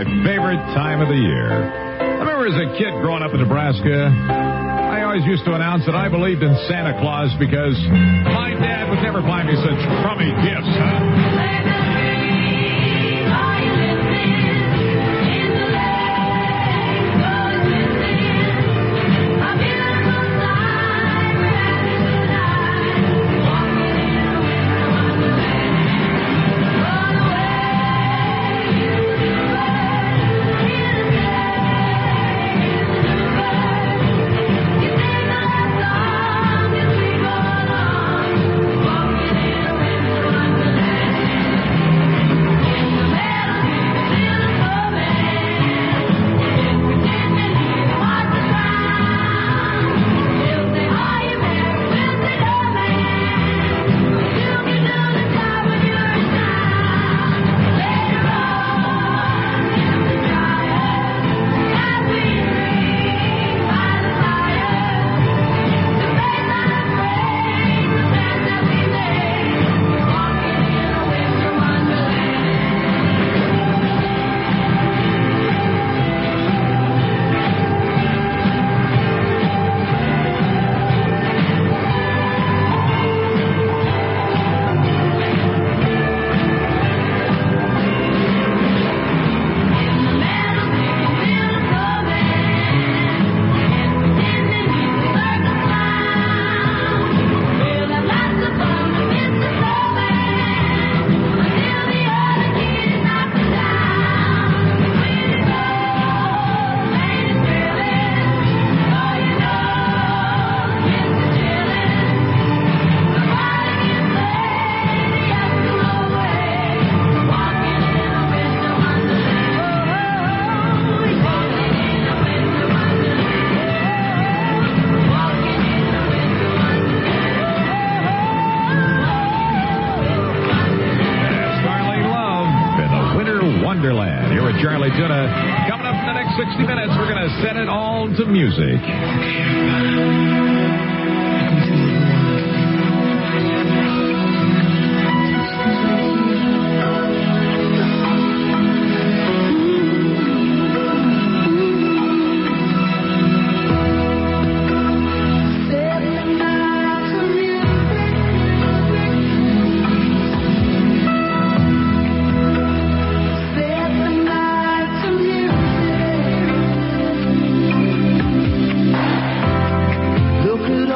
my favorite time of the year. I remember as a kid growing up in Nebraska, I always used to announce that I believed in Santa Claus because my dad would never buy me such crummy gifts, Wonderland. Here with Charlie Tuna. Coming up in the next 60 minutes, we're going to set it all to music. Look at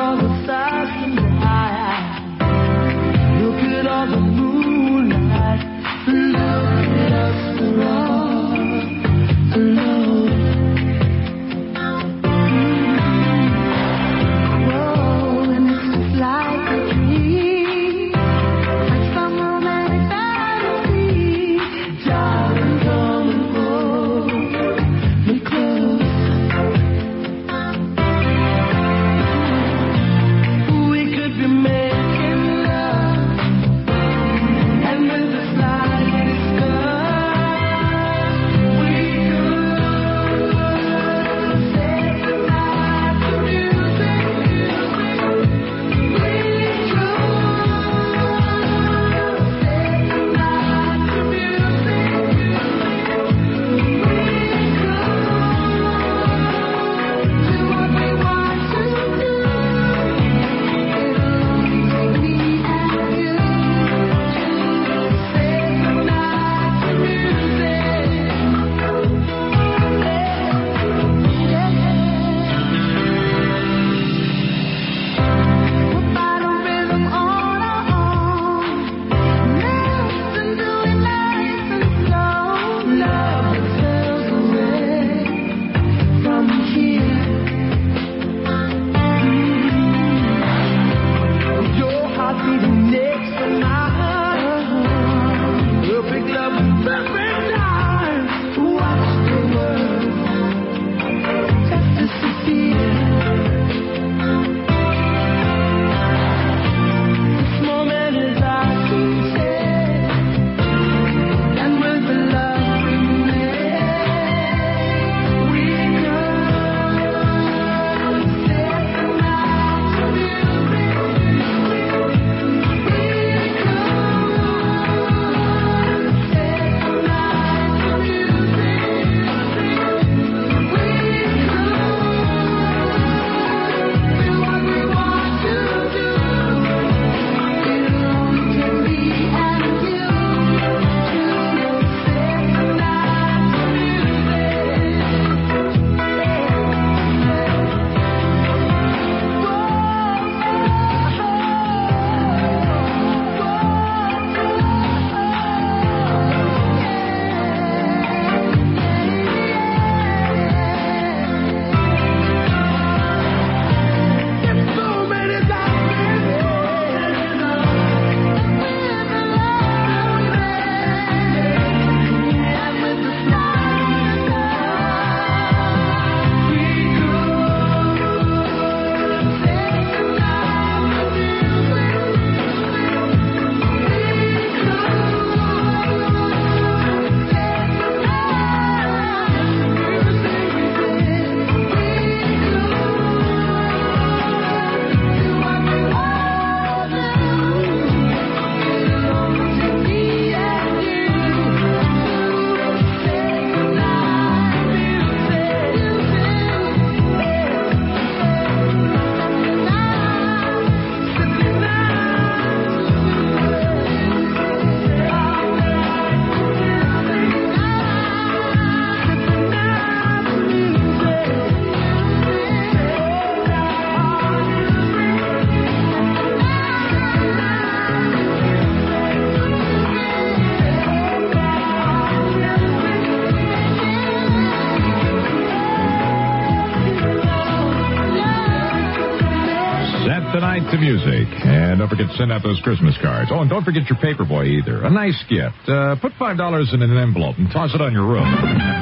night to music. And don't forget to send out those Christmas cards. Oh, and don't forget your paperboy either. A nice gift. Put $5 in an envelope and toss it on your roof.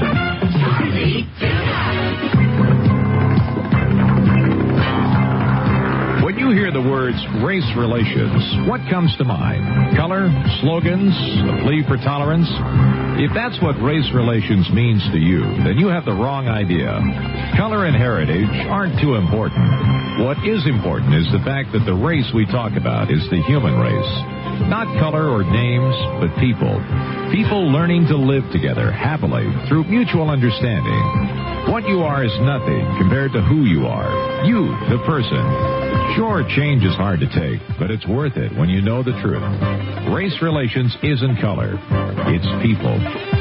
When you hear the words race relations, what comes to mind? Color, slogans, a plea for tolerance? If that's what race relations means to you, then you have the wrong idea. Color and heritage aren't too important. What is important is the fact that the race we talk about is the human race. Not color or names, but people. People learning to live together happily through mutual understanding. What you are is nothing compared to who you are. You, the person. Sure, change is hard to take, but it's worth it when you know the truth. Race relations isn't color. It's people.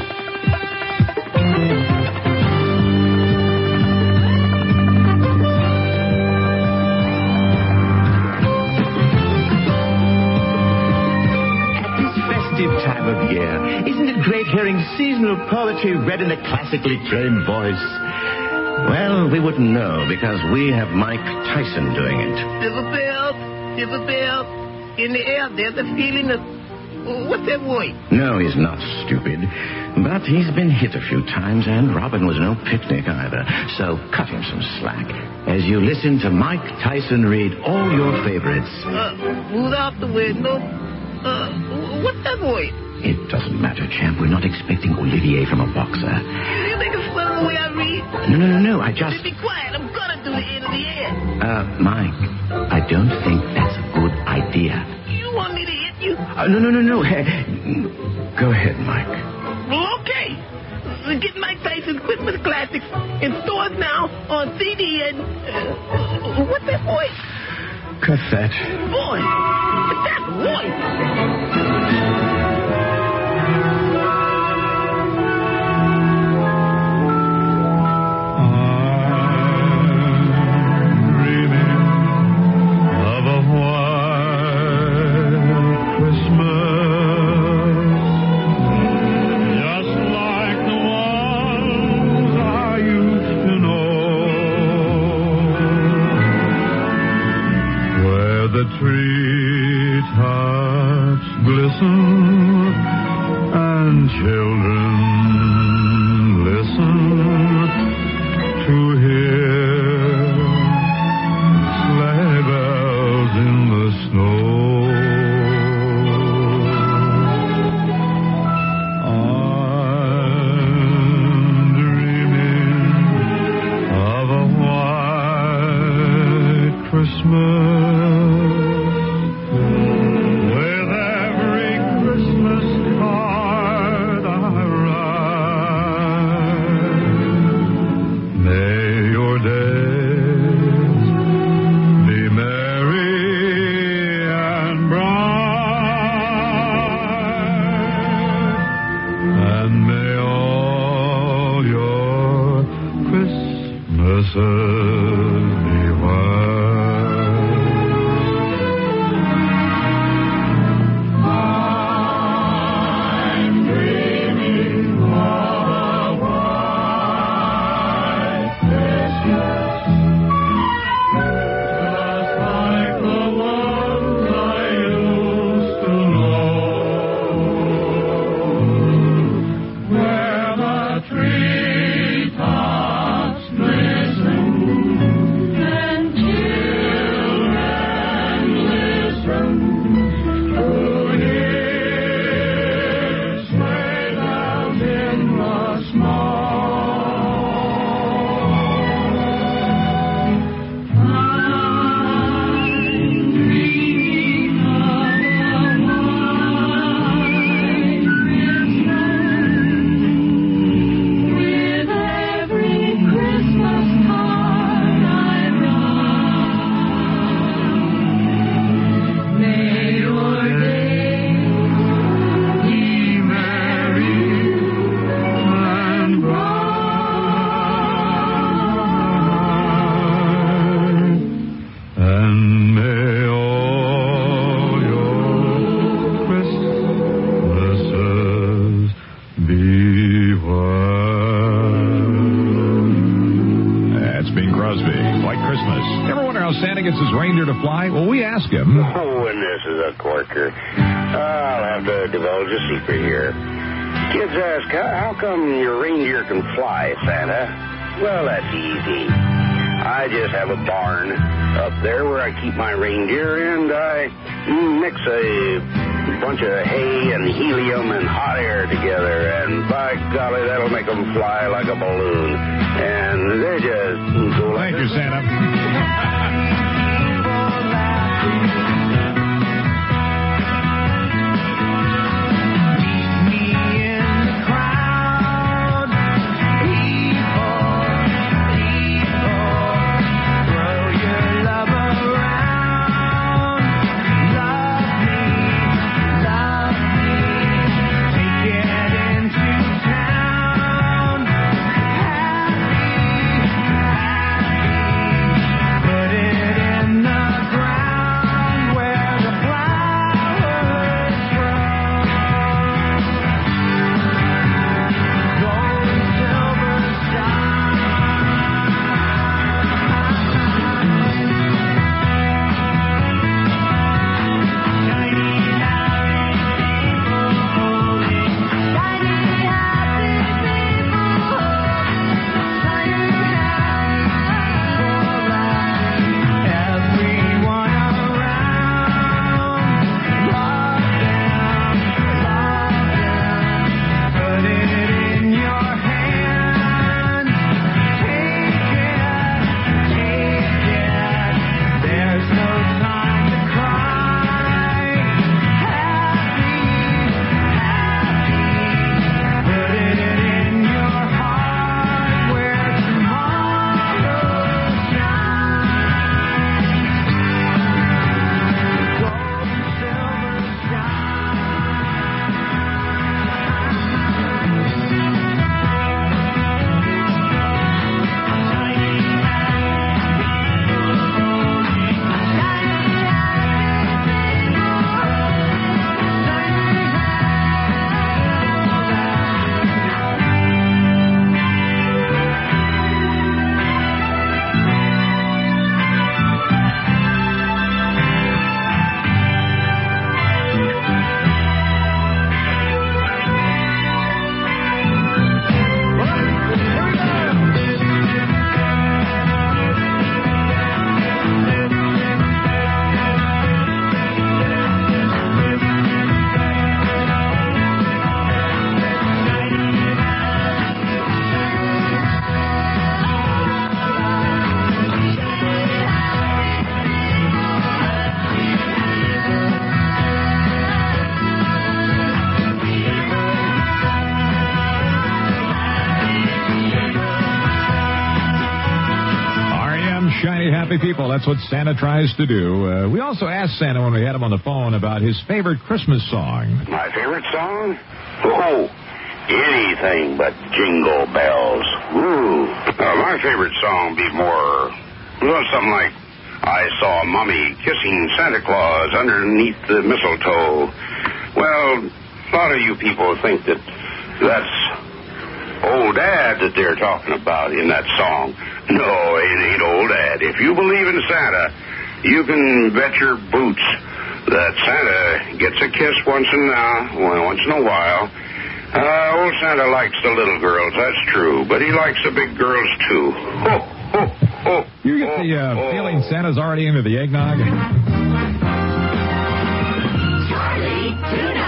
At this festive time of year, isn't it great hearing seasonal poetry read in a classically trained voice? Well, we wouldn't know because we have Mike Tyson doing it. Isabel, in the air there's a feeling of... What's that voice? No, he's not stupid. But he's been hit a few times, and Robin was no picnic either. So cut him some slack as you listen to Mike Tyson read all your favorites. Move out the window. What's that voice? It doesn't matter, champ. We're not expecting Olivier from a boxer. You think it's fun the way I read? No. I just... Be quiet. I'm gonna do it in the air. Mike, I don't think that's a good idea. You want me to hit you? No. Go ahead, Mike. Well, okay. Get Mike Tyson's Christmas Classics in stores now on CD and... what's that voice? Cut that. Voice? What's that voice? Treetops glisten and children listen to hear sleigh bells in the snow. I'm dreaming of a white Christmas. Christmas. Ever wonder how Santa gets his reindeer to fly? Well, we ask him. Oh, and this is a corker. I'll have to divulge a secret here. Kids ask, how come your reindeer can fly, Santa? Well, that's easy. I just have a barn up there where I keep my reindeer, and I mix a bunch of hay and helium and hot air together, and by golly, that'll make them fly like a balloon. And they just go like Thank you, Santa. Happy people, that's what Santa tries to do. We also asked Santa when we had him on the phone about his favorite Christmas song. My favorite song? Oh, anything but Jingle Bells. Ooh. My favorite song would be more, something like, I saw Mommy kissing Santa Claus underneath the mistletoe. Well, a lot of you people think that that's old Dad that they're talking about in that song. No, it ain't old Dad. If you believe in Santa, you can bet your boots that Santa gets a kiss once in a while. Old Santa likes the little girls, that's true, but he likes the big girls too. Ho, ho, ho. You get the feeling Santa's already into the eggnog? Charlie Tuna.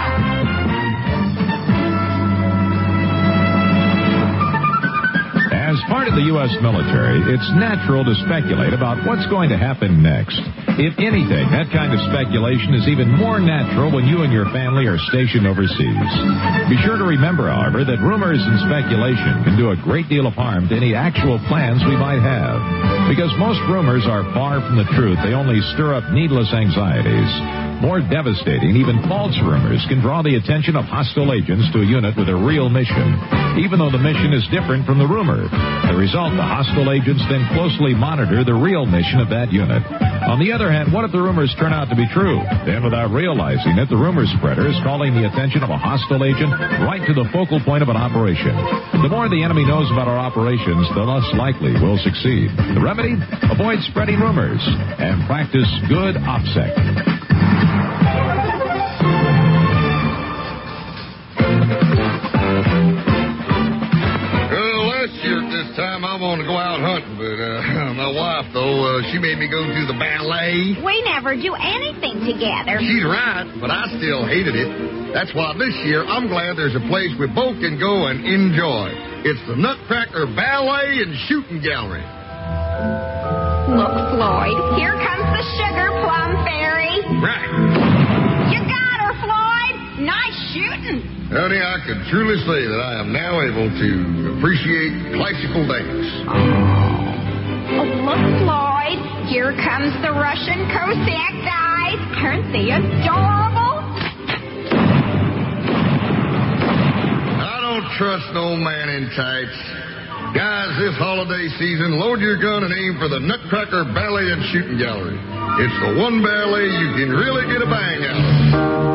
As part of the U.S. military, it's natural to speculate about what's going to happen next. If anything, that kind of speculation is even more natural when you and your family are stationed overseas. Be sure to remember, however, that rumors and speculation can do a great deal of harm to any actual plans we might have. Because most rumors are far from the truth. They only stir up needless anxieties. More devastating, even false rumors can draw the attention of hostile agents to a unit with a real mission, even though the mission is different from the rumor. The result, the hostile agents then closely monitor the real mission of that unit. On the other hand, what if the rumors turn out to be true? Then, without realizing it, the rumor spreader is calling the attention of a hostile agent right to the focal point of an operation. The more the enemy knows about our operations, the less likely we'll succeed. The remedy? Avoid spreading rumors and practice good OPSEC. I want to go out hunting, but my wife, though, she made me go to the ballet. We never do anything together. She's right, but I still hated it. That's why this year I'm glad there's a place we both can go and enjoy. It's the Nutcracker Ballet and Shooting Gallery. Look, Floyd, here comes the Sugar Plum Fairy. Right. You got her, Floyd. Nice shooting. Honey, I could truly say that I am now able to appreciate classical dance. Oh, look, Floyd. Here comes the Russian Cossack guys. Aren't they adorable? I don't trust no man in tights. Guys, this holiday season, load your gun and aim for the Nutcracker Ballet and Shooting Gallery. It's the one ballet you can really get a bang out of.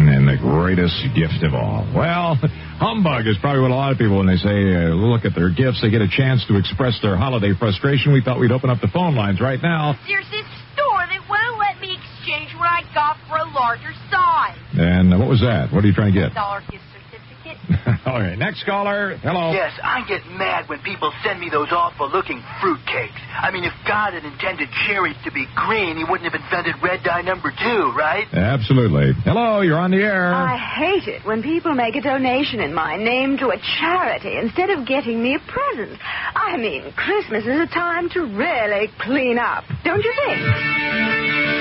and the greatest gift of all. Well, humbug is probably what a lot of people, when they say look at their gifts, they get a chance to express their holiday frustration. We thought we'd open up the phone lines right now. There's this store that won't let me exchange what I got for a larger size. And what was that? What are you trying to get? $1 gift certificate. All right, next caller. Hello. Yes, I get mad when people send me those awful-looking fruitcakes. I mean, if God had intended cherries to be green, he wouldn't have invented red dye number 2, right? Absolutely. Hello, you're on the air. I hate it when people make a donation in my name to a charity instead of getting me a present. I mean, Christmas is a time to really clean up, don't you think?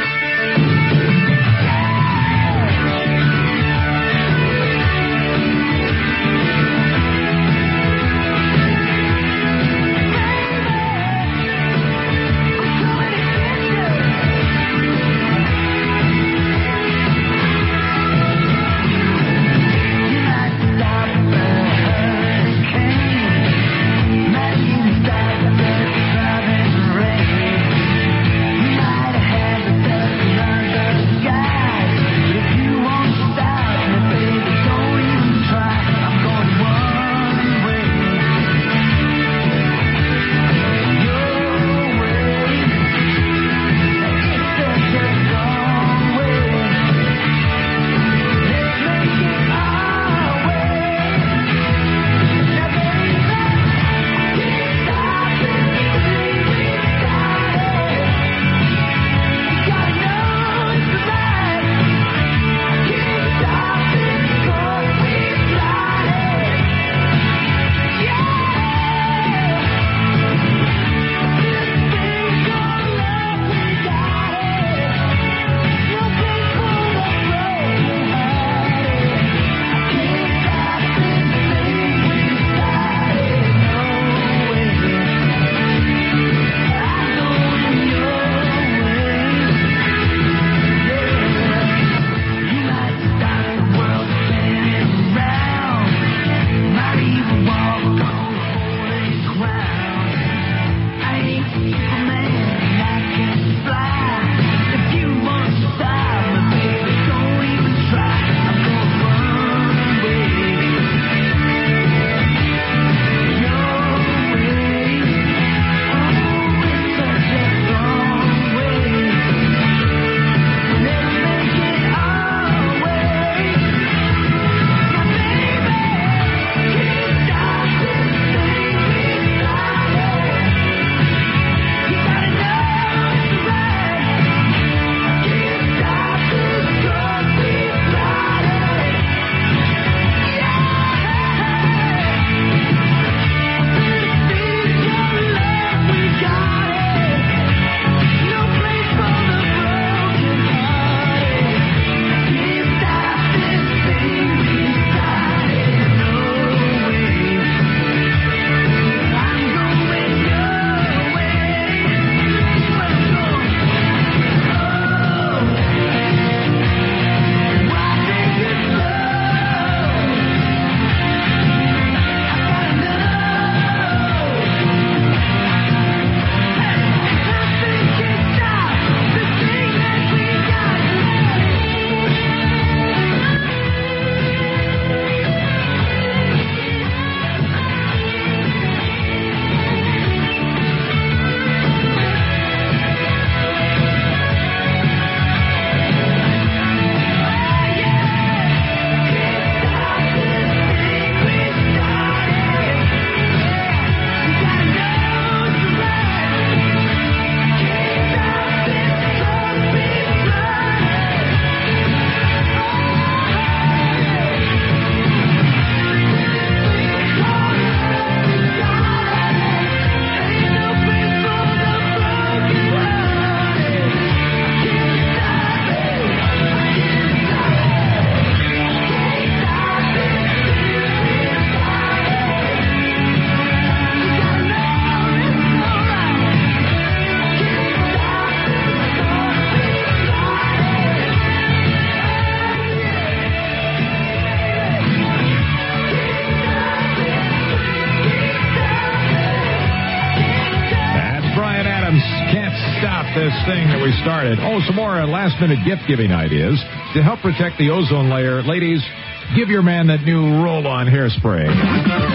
last thing that we started. Oh, some more last-minute gift-giving ideas to help protect the ozone layer. Ladies, give your man that new roll-on hairspray.